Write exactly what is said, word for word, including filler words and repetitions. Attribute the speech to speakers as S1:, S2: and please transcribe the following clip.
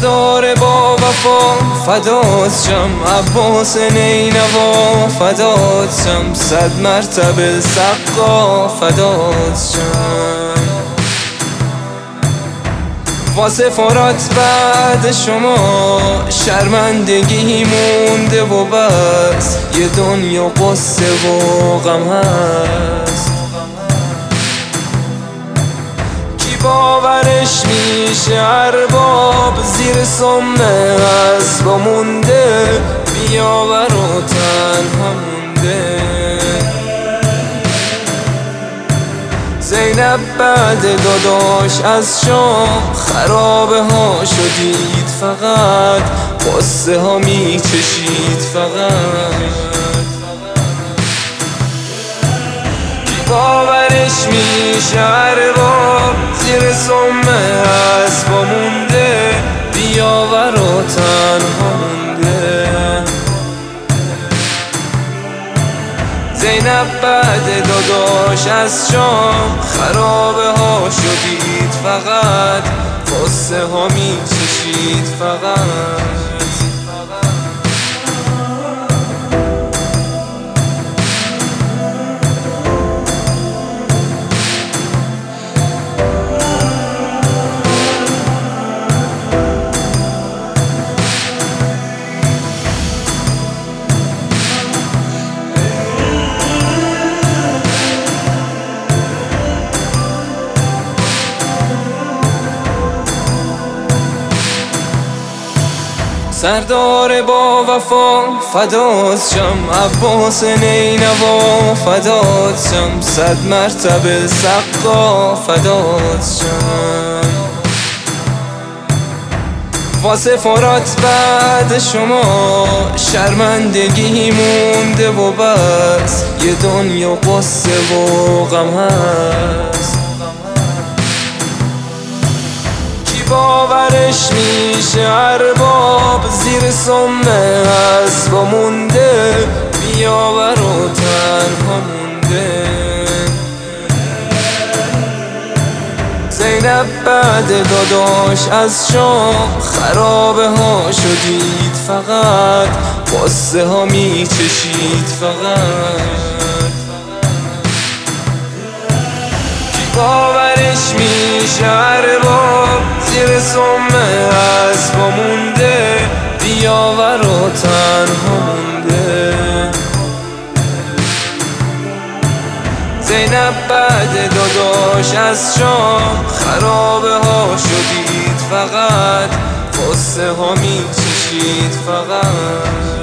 S1: سردار با وفا فدات شم، عباس نینوا فدات شم، صد مرتبه سقا فدات شم. واسه فرات بعد شما شرمندگی مونده و بس، یه دنیا قصه و غم هست. کی باورش میشه ارباب زیر سم اسبا مونده، بیاور و تنها مونده. زینب بعد داداش از شام خرابه ها شدید، فقط قصه ها میچشید فقط. کی باورش میشه ارباب زیر سم اسبا مونده، بیاور و تنها مونده. زینب بعد داداش از شام خرابه ها شدید، فقط قصه ها میچشید فقط. سردار با وفا فدات شم، عباس نینوا فدات شم، صد مرتبه سقا فدات شم. واسه فرات بعد شما شرمندگی مونده و بس، یه دنیا قصه و غم هست. باورش میشه ارباب زیر سم اسبا مونده، بیاور و تنها مونده. زینب بعد داداش از شام خرابه ها شدید، فقط قصه ها میچشید فقط. کی باورش میشه ارباب زیر سم اسبا مونده، بیاور و تنها مونده. زینب بعد داداش از شام خرابه ها شدید، فقط قصه ها میچشید فقط.